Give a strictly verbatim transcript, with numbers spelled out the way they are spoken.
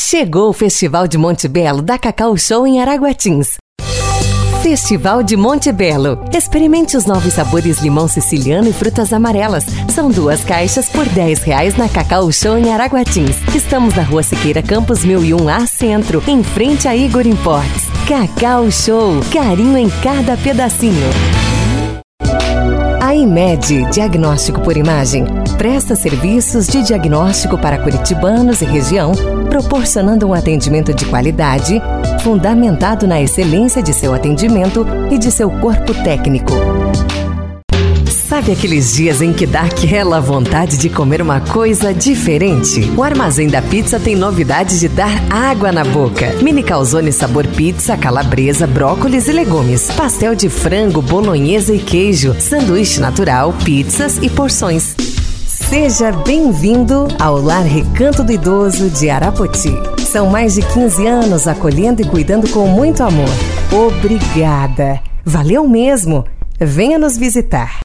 Chegou o Festival de Monte Belo da Cacau Show em Araguatins. Festival de Monte Belo. Experimente os novos sabores limão siciliano e frutas amarelas. São duas caixas por dez reais na Cacau Show em Araguatins. Estamos na Rua Siqueira Campos mil e um A Centro, em frente a Igor Imports. Cacau Show, carinho em cada pedacinho. A IMED, Diagnóstico por Imagem, presta serviços de diagnóstico para curitibanos e região, proporcionando um atendimento de qualidade, fundamentado na excelência de seu atendimento e de seu corpo técnico. Sabe aqueles dias em que dá aquela vontade de comer uma coisa diferente? O Armazém da Pizza tem novidades de dar água na boca. Mini calzone sabor pizza, calabresa, brócolis e legumes. Pastel de frango, bolonhesa e queijo. Sanduíche natural, pizzas e porções. Seja bem-vindo ao Lar Recanto do Idoso de Arapoti. São mais de quinze anos acolhendo e cuidando com muito amor. Obrigada. Valeu mesmo. Venha nos visitar.